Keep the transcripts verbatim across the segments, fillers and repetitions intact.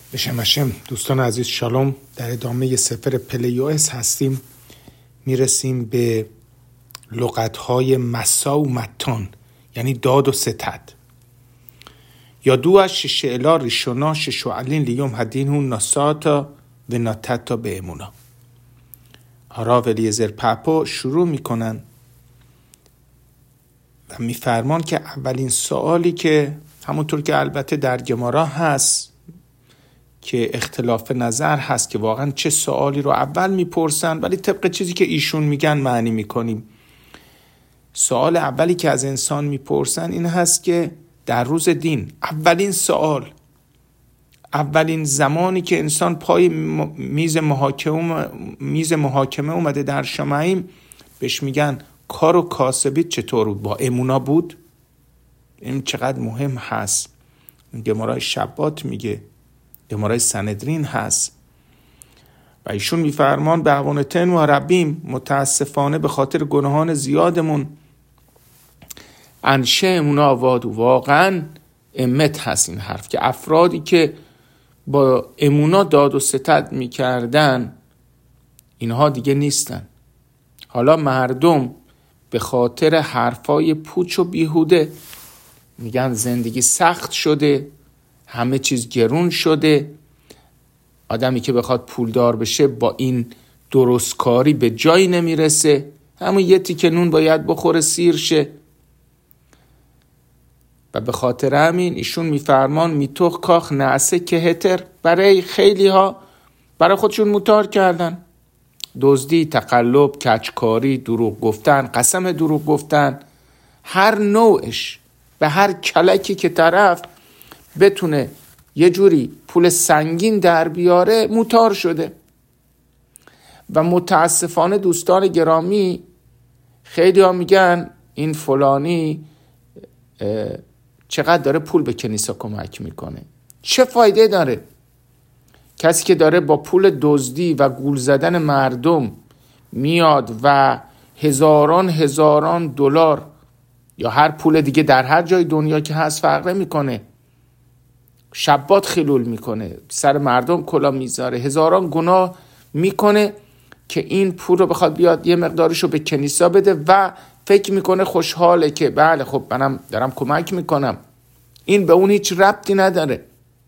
بشم هشم. دوستان عزیز شالوم. در ادامه سفر پلیوئس هستیم، میرسیم به لغتهای مسا و متان، یعنی داد و ستد. یا دو از ششعلا ریشونا ششوعلین لیوم هدین هون ناساتا و ناتتا به امونا. هارا و الیعزر پاپا شروع میکنن و میفرمان که اولین سوالی که همونطور که البته در گمارا هست که اختلاف نظر هست که واقعا چه سوالی رو اول میپرسن، ولی طبق چیزی که ایشون میگن معنی میکنیم. سوال اولی که از انسان میپرسن این هست که در روز دین اولین سوال، اولین زمانی که انسان پای میز محاکمه میز محاکمه اومده در شمعیم، بهش میگن کار و کاسبیت چطور بود؟ با امونا بود؟ این چقدر مهم هست. گمارای شبات میگه، گمارای سندرین هست و ایشون میفرمان به عوانتن و ربیم، متاسفانه به خاطر گناهان زیادمون انشه امونا آواد. و واقعا امت هست این حرف که افرادی که با امونا داد و ستد میکردن اینها دیگه نیستن. حالا مردم به خاطر حرفای پوچ و بیهوده میگن زندگی سخت شده، همه چیز گرون شده، آدمی که بخواد پولدار بشه با این درستکاری به جایی نمیرسه، همون یه تیکه نون باید بخوره سیر شه. و به خاطر همین ایشون میفرمان میتوخ کاخ نعسه که هتر، برای خیلی ها برای خودشون موتار کردن. دزدی، تقلب، کجکاری، دروغ گفتن، قسم دروغ گفتن، هر نوعش، به هر کلکی که طرف بتونه یه جوری پول سنگین در بیاره موتار شده. و متاسفانه دوستان گرامی خیلی ها میگن این فلانی چقدر داره پول به کنیسا کمک میکنه. چه فایده داره؟ کسی که داره با پول دزدی و گول زدن مردم میاد و هزاران هزاران دلار یا هر پول دیگه در هر جای دنیا که هست فرق میکنه، شبات خلول میکنه، سر مردم کلا میذاره، هزاران گناه میکنه که این پول رو بخواد بیاد یه مقدارشو به کنیسا بده و فکر میکنه خوشحاله که بله خب منم دارم کمک میکنم. این به اون هیچ ربطی نداره.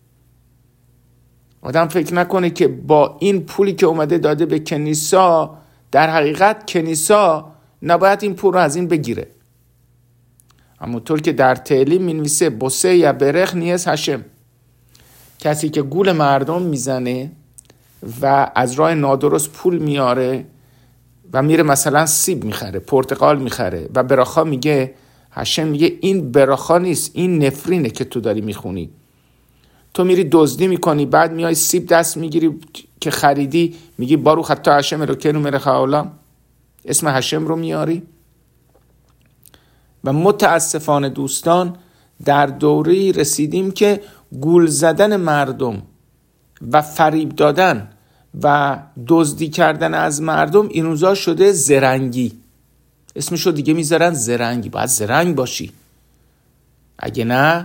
آدم فکر نکنه که با این پولی که اومده داده به کنیسا، در حقیقت کنیسا نباید این پول رو از این بگیره. همونطور که در تعلیم مینویسه بوسه یا برخ نیز هشم، کسی که گول مردم میزنه و از راه نادرست پول میاره و میره مثلا سیب میخره، پرتقال میخره و براخا میگه، هشم میگه این براخا نیست، این نفرینه که تو داری میخونی. تو میری دزدی میکنی، بعد میای سیب دست میگیری که خریدی، میگی بارو خطا هشم رو کنو مره خواهلا، اسم هشم رو میاری. و متاسفانه دوستان در دوره‌ای رسیدیم که گول زدن مردم و فریب دادن و دزدی کردن از مردم این روزا شده زرنگی. اسمشو دیگه میذارن زرنگی. باید زرنگ باشی، اگه نه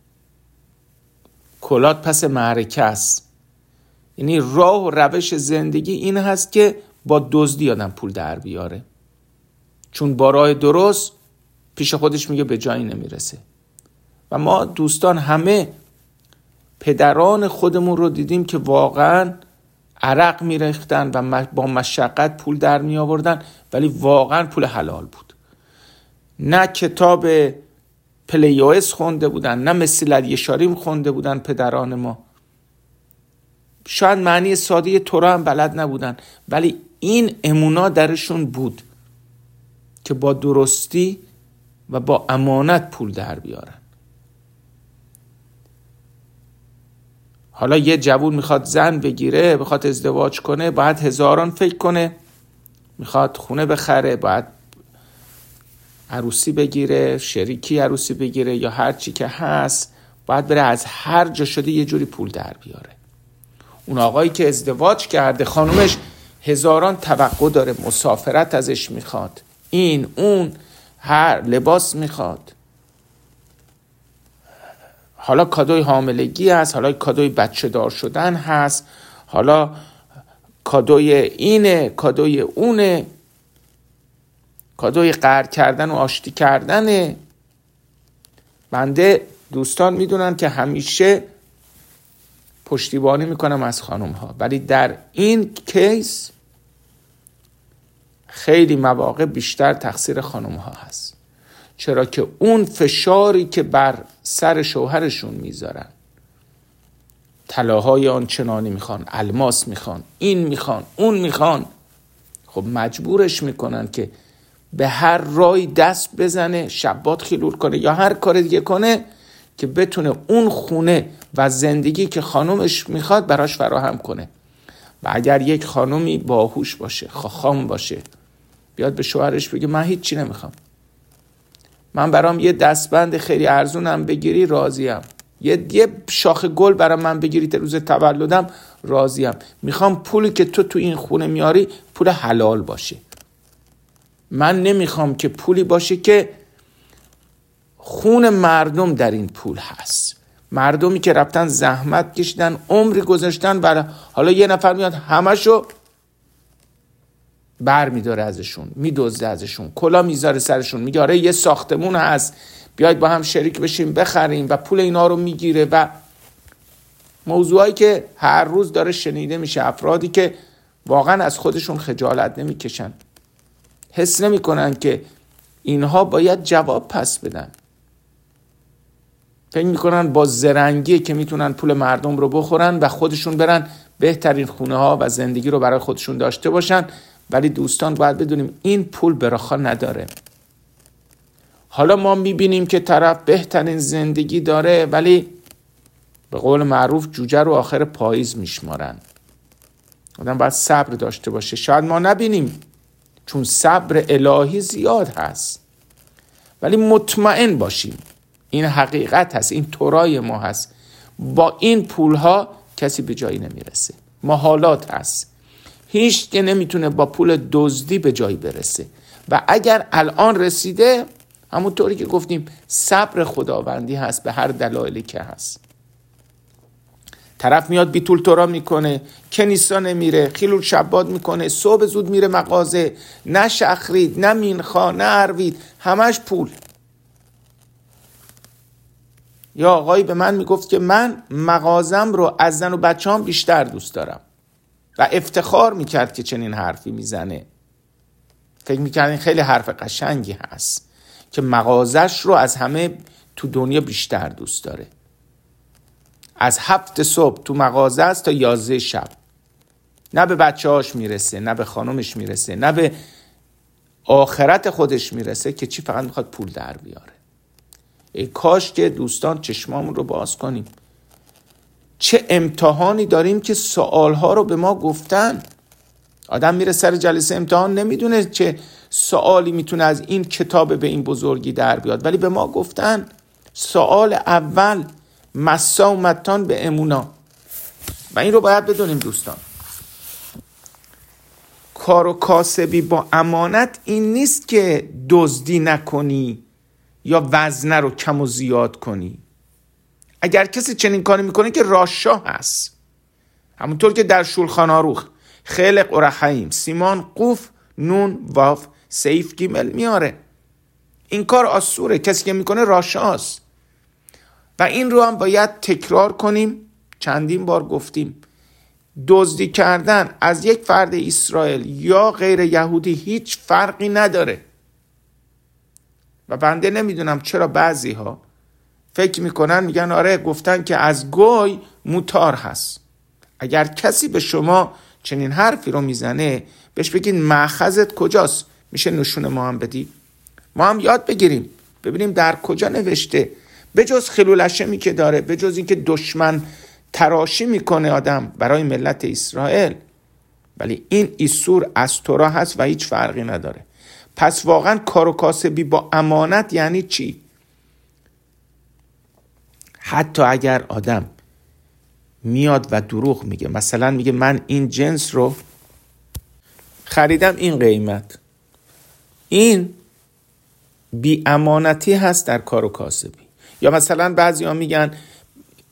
کلات پس معرکه است. یعنی راه و روش زندگی این هست که با دزدی آدم پول در بیاره، چون با راه درست پیش خودش میگه به جایی نمیرسه. و ما دوستان همه پدران خودمون رو دیدیم که واقعا عرق میریختن و با مشقت پول در می آوردن، ولی واقعا پول حلال بود. نه کتاب پلیوئس خونده بودن، نه مسیلت یشاریم خونده بودن پدران ما، شاید معنی ساده تورا هم بلد نبودن، ولی این امونا درشون بود که با درستی و با امانت پول در بیارن. حالا یه جوون میخواد زن بگیره، میخواد ازدواج کنه، باید هزاران فکر کنه، میخواد خونه بخره، باید عروسی بگیره، شریکی عروسی بگیره یا هر چی که هست، باید بره از هر جا شده یه جوری پول در بیاره. اون آقایی که ازدواج کرده خانومش هزاران توقع داره، مسافرت ازش میخواد، این اون، هر لباس میخواد. حالا کادوی حاملگی هست، حالا کادوی بچه دار شدن هست، حالا کادوی اینه، کادوی اونه، کادوی قهر کردن و آشتی کردنه. بنده دوستان میدونن که همیشه پشتیبانی میکنم از خانم ها، ولی در این کیس خیلی مواقع بیشتر تقصیر خانم ها هست، چرا که اون فشاری که بر سر شوهرشون میذارن، طلاهای آنچنانی میخوان، الماس میخوان، این میخوان، اون میخوان، خب مجبورش میکنن که به هر رای دست بزنه، شبات خیلول کنه یا هر کار دیگه کنه که بتونه اون خونه و زندگی که خانومش میخواد براش فراهم کنه. و اگر یک خانومی باهوش باشه، خاخام باشه، بیاد به شوهرش بگه من هیچ چی نمیخوام، من برام یه دستبند خیلی ارزونم بگیری راضیم، یه یه شاخه گل برام من بگیری تا روز تولدم راضیم، میخوام پولی که تو تو این خونه میاری پول حلال باشه، من نمیخوام که پولی باشه که خون مردم در این پول هست، مردمی که رفتن زحمت کشیدن، عمری گذاشتن، و حالا یه نفر میاد همشو بر میداره ازشون، میدزده ازشون، کلا میذاره سرشون، میگه آره یه ساختمون هست بیاید با هم شریک بشیم بخریم، و پول اینا رو میگیره. و موضوعایی که هر روز داره شنیده میشه، افرادی که واقعا از خودشون خجالت نمیکشن، حس نمیکنن که اینها باید جواب پس بدن، فکر میکنن با زرنگی که میتونن پول مردم رو بخورن و خودشون برن بهترین خونه ها و زندگی رو برای خودشون داشته باشن. ولی دوستان باید بدونیم این پول براخا نداره. حالا ما میبینیم که طرف بهترین زندگی داره، ولی به قول معروف جوجه رو آخر پاییز میشمارن. آدم باید صبر داشته باشه، شاید ما نبینیم چون صبر الهی زیاد هست، ولی مطمئن باشیم این حقیقت هست، این تورای ما هست، با این پولها کسی به جایی نمیرسه، محالات هست، هیچ که نمیتونه با پول دزدی به جایی برسه. و اگر الان رسیده، همونطوری که گفتیم صبر خداوندی هست به هر دلایلی که هست. طرف میاد بیتول تورا میکنه، کنیسا نمیره، خیلول شباد میکنه، صبح زود میره مغازه، نه شخرید، نه مینخا، نه اروید، همش پول. یا آقایی به من میگفت که من مغازم رو از زن و بچه هم بیشتر دوست دارم، و افتخار میکرد که چنین حرفی میزنه. فکر میکرد این خیلی حرف قشنگی هست که مغازش رو از همه تو دنیا بیشتر دوست داره. از هفت صبح تو مغازه است تا یازده شب، نه به بچه هاش میرسه، نه به خانمش میرسه، نه به آخرت خودش میرسه، که چی فقط میخواد پول در بیاره. ای کاش که دوستان چشمامون رو باز کنیم. چه امتحانی داریم که سوالها رو به ما گفتن. آدم میره سر جلسه امتحان نمیدونه چه سوالی میتونه از این کتاب به این بزرگی در بیاد، ولی به ما گفتن سوال اول مسا و متان به امونا. و این رو باید بدونیم دوستان، کار و کاسبی با امانت این نیست که دزدی نکنی یا وزنه رو کم و زیاد کنی. اگر کسی چنین کاری میکنه که راشا هست، همونطور که در شولخان آروخ خلق و رحیم سیمان قوف نون واف سیف گیمل میاره، این کار آسوره، کسی که میکنه راشاست. و این رو هم باید تکرار کنیم. چندین بار گفتیم دزدی کردن از یک فرد اسرائیل یا غیر یهودی هیچ فرقی نداره. و بنده نمیدونم چرا بعضی ها فکر میکنن، میگن آره گفتن که از گوی موتار هست. اگر کسی به شما چنین حرفی رو میزنه، بهش بگین مأخذت کجاست، میشه نشون ما هم بدی، ما هم یاد بگیریم ببینیم در کجا نوشته. به جز خلولشمی که داره، به جز این که دشمن تراشی میکنه آدم برای ملت اسرائیل، ولی این ایسور از تورا هست و هیچ فرقی نداره. پس واقعا کار و کاسبی با امانت یعنی چی؟ حتی اگر آدم میاد و دروغ میگه، مثلا میگه من این جنس رو خریدم این قیمت، این بی امانتی هست در کار و کاسبی. یا مثلا بعضی ها میگن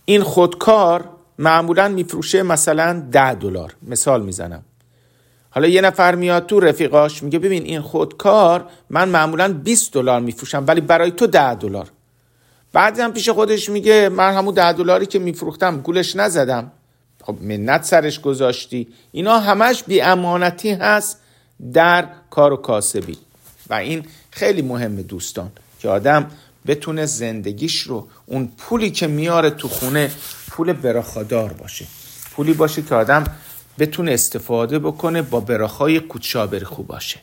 این خودکار معمولا میفروشه مثلا ده دلار، مثال میزنم. حالا یه نفر میاد تو رفیقاش میگه ببین این خودکار من معمولا بیست دلار میفروشم ولی برای تو ده دلار. بعد هم پیش خودش میگه من همون ده دلاری که میفروختم گولش نزدم. خب منت سرش گذاشتی. اینا همش بی امانتی هست در کار و کاسبی و این خیلی مهمه دوستان که آدم بتونه زندگیش رو، اون پولی که میاره تو خونه پول براخادار باشه، پولی باشه که آدم بتونه استفاده بکنه با براخای کوچابر خوب باشه.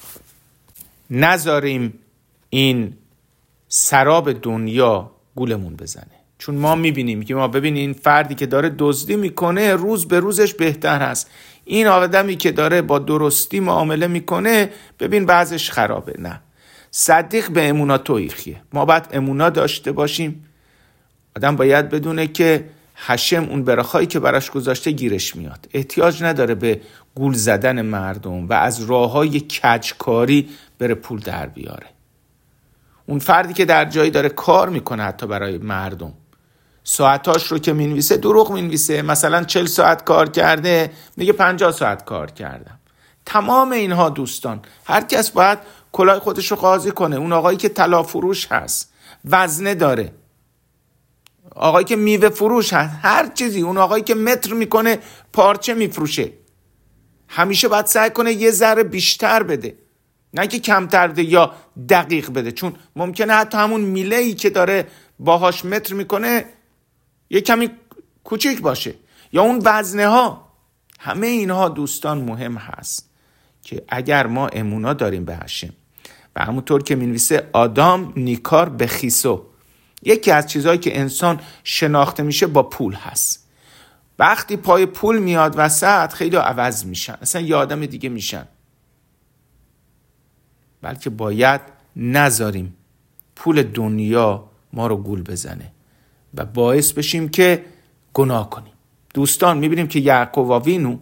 نذاریم این سراب دنیا گولمون بزنه، چون ما میبینیم که ما ببینیم این فردی که داره دزدی میکنه روز به روزش بهتر هست، این آدمی که داره با درستی معامله میکنه ببین بعضش خرابه. نه، صدیق به امونا تویخیه. ما باید امونا داشته باشیم. آدم باید بدونه که هشم اون براخایی که براش گذاشته گیرش میاد، احتیاج نداره به گول زدن مردم و از راههای کجکاری بره پول در بیاره. اون فردی که در جایی داره کار میکنه حتی برای مردم، ساعتاش رو که مینویسه دروغ مینویسه، مثلا چهل ساعت کار کرده میگه پنجاه ساعت کار کردم. تمام اینها دوستان هر کس باید کلاه خودش رو قاضی کنه. اون آقایی که طلا فروش هست، وزنه داره، آقایی که میوه فروش هست، هر چیزی، اون آقایی که متر میکنه پارچه میفروشه، همیشه باید سعی کنه یه ذره بیشتر بده، نه که کمتر بده یا دقیق بده، چون ممکنه حتی همون میله‌ای که داره باهاش متر میکنه یه کمی کوچیک باشه، یا اون وزنه ها. همه اینها دوستان مهم هست که اگر ما امونا داریم به هشم و همونطور که مینویسه آدم نیکار به خیسو، یکی از چیزهایی که انسان شناخته میشه با پول هست. وقتی پای پول میاد وسط خیلی عوض میشن، اصلا یه آدم دیگه میشن. بلکه باید نذاریم پول دنیا ما رو گول بزنه و باعث بشیم که گناه کنیم. دوستان میبینیم که یعقوب آوینو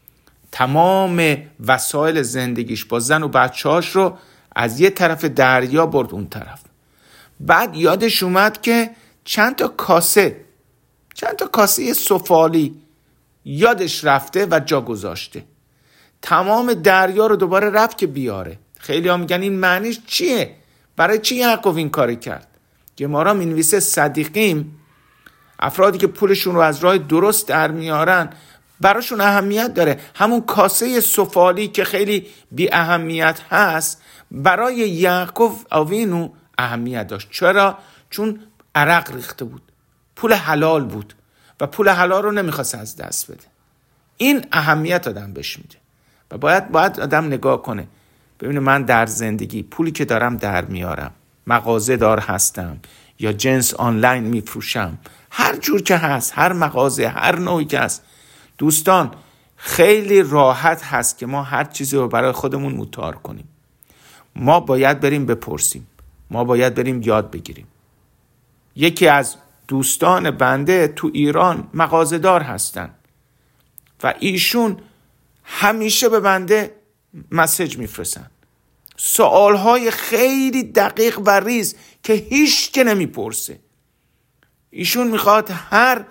تمام وسایل زندگیش با زن و بچه‌هاش رو از یه طرف دریا برد اون طرف. بعد یادش اومد که چند تا کاسه چند تا کاسه سفالی یادش رفته و جا گذاشته. تمام دریا رو دوباره رفت که بیاره. خیلی ها میگن این معنیش چیه؟ برای چی یعقوب این کاری کرد؟ گمارا مینویسه صدیقیم، افرادی که پولشون رو از راه درست در میارن، براشون اهمیت داره. همون کاسه سفالی که خیلی بی اهمیت هست برای یعقوب آوینو اهمیت داشت. چرا؟ چون عرق ریخته بود، پول حلال بود و پول حلال رو نمیخواست از دست بده. این اهمیت آدم بهش میده و باید باید آدم نگاه کنه ببینه من در زندگی پولی که دارم در میارم، مغازه دار هستم یا جنس آنلاین میفروشم، هر جور که هست، هر مغازه، هر نوعی که هست. دوستان خیلی راحت هست که ما هر چیزی رو برای خودمون موتار کنیم. ما باید بریم بپرسیم، ما باید بریم یاد بگیریم. یکی از دوستان بنده تو ایران مغازه دار هستن و ایشون همیشه به بنده مسیج میفرستن، سوالهای خیلی دقیق و ریز که هیچ که نمیپرسه. ایشون میخواد هر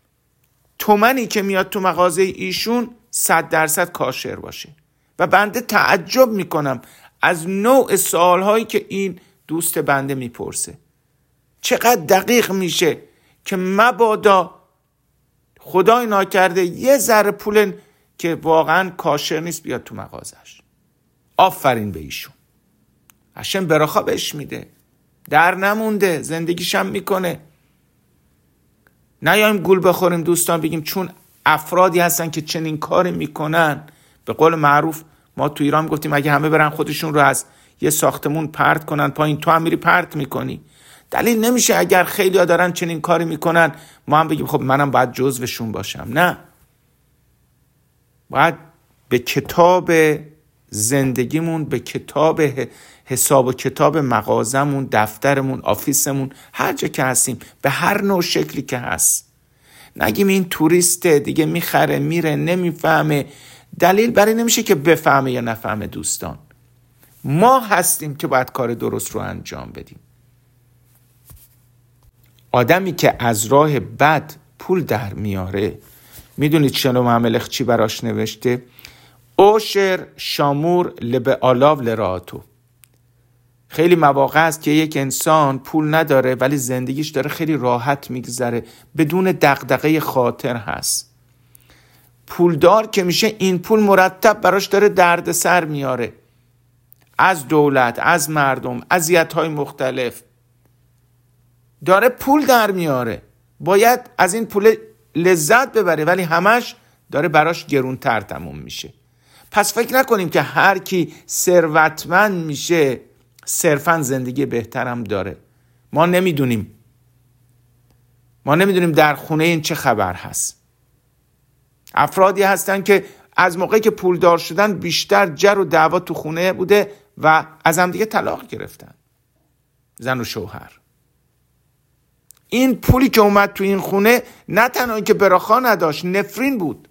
تومنی که میاد تو مغازه ایشون صد درصد کاشر باشه و بنده تعجب میکنم از نوع سوالهایی که این دوست بنده میپرسه. چقدر دقیق میشه که مبادا خدای ناکرده یه ذره پول که واقعا کاشر نیست بیاد تو مغازش. آفرین به ایشون، هشم براخا بهش میده، در نمونده، زندگیشم میکنه. نیایم گول بخوریم دوستان بگیم چون افرادی هستن که چنین کاری میکنن. به قول معروف ما تو ایران گفتیم اگه همه برن خودشون رو از یه ساختمون پرت کنن پایین، تو هم میری پرت میکنی. دلیل نمیشه اگر خیلی ها دارن چنین کاری میکنن ما هم بگیم خب منم باید جزوشون باشم. نه، باید به کتاب زندگیمون، به کتاب حساب و کتاب مغازمون، دفترمون، آفیسمون، هر جا که هستیم، به هر نوع شکلی که هست، نگیم این توریسته دیگه میخره میره نمیفهمه. دلیل برای نمیشه که بفهمه یا نفهمه. دوستان ما هستیم که باید کار درست رو انجام بدیم. آدمی که از راه بد پول در میاره. میدونید شلوم هملخ چی براش نوشته؟ اوشر شامور لب آلاو لراتو. خیلی مواقع است که یک انسان پول نداره ولی زندگیش داره خیلی راحت میگذره، بدون دغدغه خاطر هست. پولدار که میشه این پول مرتب براش داره درد سر میاره، از دولت، از مردم، اذیت‌های مختلف داره پول در میاره، باید از این پول لذت ببره ولی همش داره براش گرونتر تموم میشه. پس فکر نکنیم که هر کی ثروتمند میشه صرفاً زندگی بهترم داره. ما نمیدونیم ما نمیدونیم در خونه این چه خبر هست. افرادی هستن که از موقعی که پولدار شدن بیشتر جر و دعوا تو خونه بوده و از هم دیگه طلاق گرفتن، زن و شوهر. این پولی که اومد تو این خونه نه تنها که براخا نداشت، نفرین بود.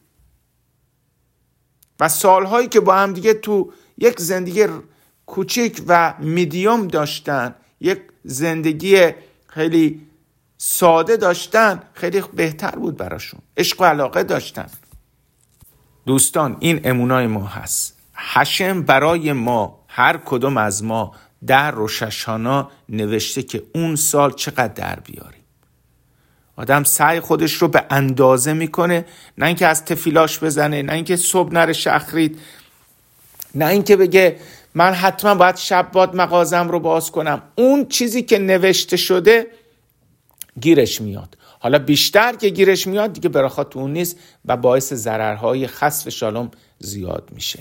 و سالهایی که با هم دیگه تو یک زندگی کوچیک و میدیوم داشتن، یک زندگی خیلی ساده داشتن، خیلی بهتر بود براشون، عشق و علاقه داشتن. دوستان این امونای ما هست. هشم برای ما، هر کدوم از ما در روش هاشانا نوشته که اون سال چقدر در بیاریم. آدم سعی خودش رو به اندازه میکنه، نه اینکه از تفیلاش بزنه، نه اینکه صبح نره شخرید، نه اینکه بگه من حتما باید شب باد مغازم رو باز کنم. اون چیزی که نوشته شده گیرش میاد. حالا بیشتر که گیرش میاد دیگه براخات اون نیست و باعث ضررهای خسف شالوم زیاد میشه.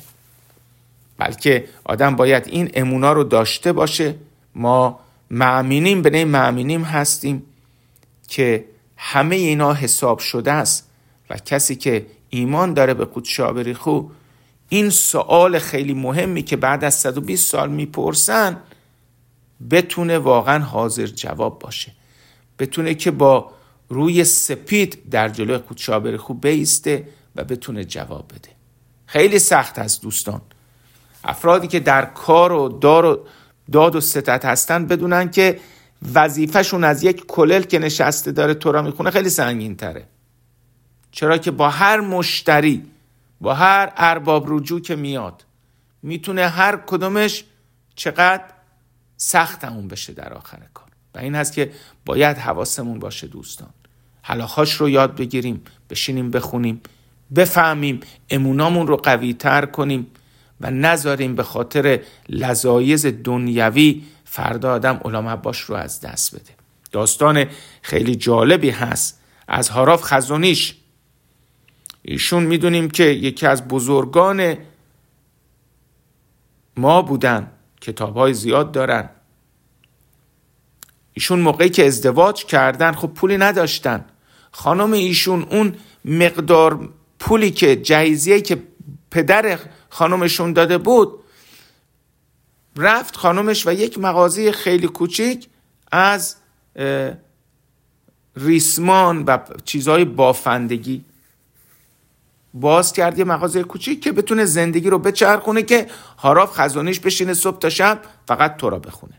بلکه آدم باید این امونا رو داشته باشه. ما مؤمنین به مؤمنین هستیم که همه اینا حساب شده است و کسی که ایمان داره به قدس آبریخو این سوال خیلی مهمی که بعد از صد و بیست سال میپرسن بتونه واقعا حاضر جواب باشه، بتونه که با روی سپید در جلوی قدس آبریخو بیسته و بتونه جواب بده. خیلی سخت است دوستان. افرادی که در کار و دار و داد و ستد هستن بدونن که وظیفهشون از یک کلل که نشسته داره تورا میخونه خیلی سنگین تره. چرا که با هر مشتری، با هر ارباب رجوع که میاد میتونه هر کدومش چقدر سخت همون بشه در آخر کار. و این هست که باید حواسمون باشه دوستان. حلاخاش رو یاد بگیریم، بشینیم بخونیم، بفهمیم، امونامون رو قوی تر کنیم و نذاریم به خاطر لذایذ دنیوی فردا آدم علم عباس رو از دست بده. داستان خیلی جالبی هست از هاراف خزونیش. ایشون میدونیم که یکی از بزرگان ما بودن، کتاب‌های زیاد دارن. ایشون موقعی که ازدواج کردن خب پولی نداشتن. خانم ایشون اون مقدار پولی که جهیزیه‌ای که پدر خانمشون داده بود رفت خانمش و یک مغازه خیلی کوچیک از ریسمان و چیزهای بافندگی باز کرد، یه مغازه کوچیک که بتونه زندگی رو بچرخونه که هاراف خزونیش بشینه صبح تا شب فقط تورا بخونه.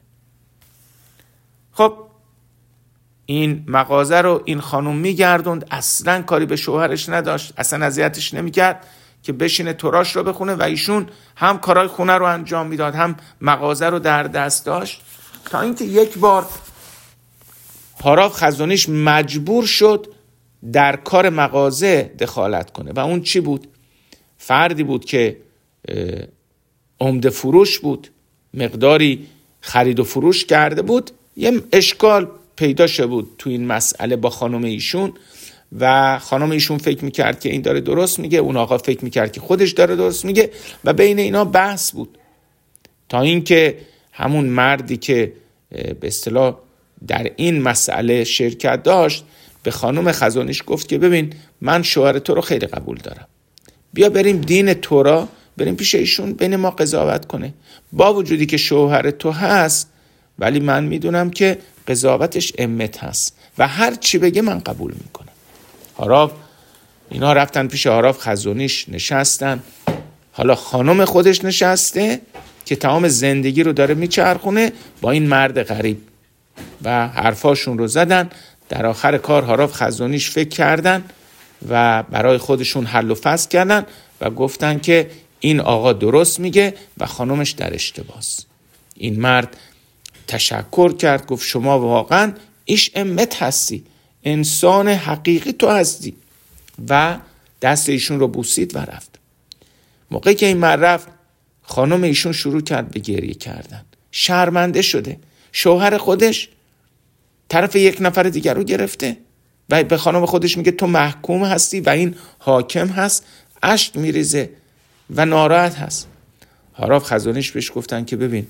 خب این مغازه رو این خانم میگردوند، اصلا کاری به شوهرش نداشت، اصلا اذیتش نمیکرد که بشینه توراش رو بخونه و ایشون هم کارهای خونه رو انجام میداد هم مغازه رو در دست داشت. تا اینکه یک بار هاراف خزونیش مجبور شد در کار مغازه دخالت کنه و اون چی بود؟ فردی بود که عمده فروش بود، مقداری خرید و فروش کرده بود، یه اشکال پیدا شده بود تو این مسئله با خانم ایشون و خانم ایشون فکر میکرد که این داره درست میگه، اون آقا فکر میکرد که خودش داره درست میگه و بین اینا بحث بود تا اینکه همون مردی که به اصطلاح در این مسئله شرکت داشت به خانم خزونیش گفت که ببین من شوهر تو رو خیلی قبول دارم، بیا بریم دین تورا، بریم پیش ایشون بین ما قضاوت کنه. با وجودی که شوهر تو هست ولی من میدونم که قضاوتش امت هست و هر چی بگه من قبول میکنم. هاراف اینا رفتن پیش هاراف خزونیش نشستن. حالا خانم خودش نشسته که تمام زندگی رو داره میچرخونه با این مرد غریب و حرفاشون رو زدن. در آخر کار هاراف خزانیش فکر کردن و برای خودشون حل و فصل کردن و گفتن که این آقا درست میگه و خانمش در اشتباهست. این مرد تشکر کرد، گفت شما واقعا ایش امت هستی، انسان حقیقی تو هستی، و دست ایشون رو بوسید و رفت. موقعی که این مرد رفت، خانم ایشون شروع کرد به گریه کردن. شرمنده شده، شوهر خودش طرف یک نفر دیگر رو گرفته و به خانم خودش میگه تو محکوم هستی و این حاکم هست. اشک میریزه و ناراحت هست. هاراف خزانیش بهش گفتن که ببین،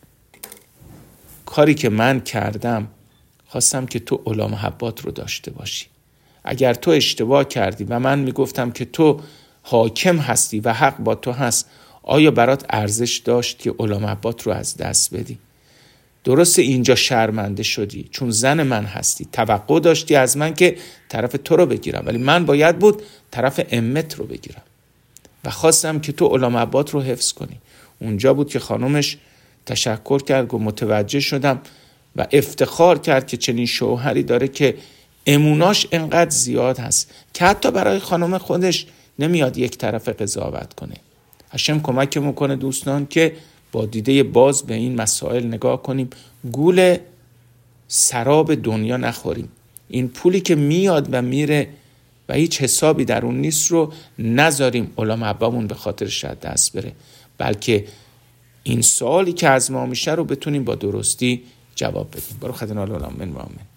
کاری که من کردم خواستم که تو علا محبات رو داشته باشی. اگر تو اشتباه کردی و من میگفتم که تو حاکم هستی و حق با تو هست، آیا برات ارزش داشت که علا محبات رو از دست بدی؟ درست اینجا شرمنده شدی چون زن من هستی، توقع داشتی از من که طرف تو رو بگیرم، ولی من باید بود طرف امت رو بگیرم و خواستم که تو علا محبات رو حفظ کنی. اونجا بود که خانمش تشکر کرد و متوجه شدم و افتخار کرد که چنین شوهری داره که اموناش انقدر زیاد هست که حتی برای خانم خودش نمیاد یک طرف قضاوت کنه. هشم کمک میکنه دوستان که با دیده باز به این مسائل نگاه کنیم، گول سراب دنیا نخوریم. این پولی که میاد و میره و هیچ حسابی در اون نیست رو نذاریم علا محبامون به خاطرش از دست بره، بلکه این سوالی که از ما میشه رو بتونیم با درستی جواب بدیم. برو خدمت الله. آمین و آمین.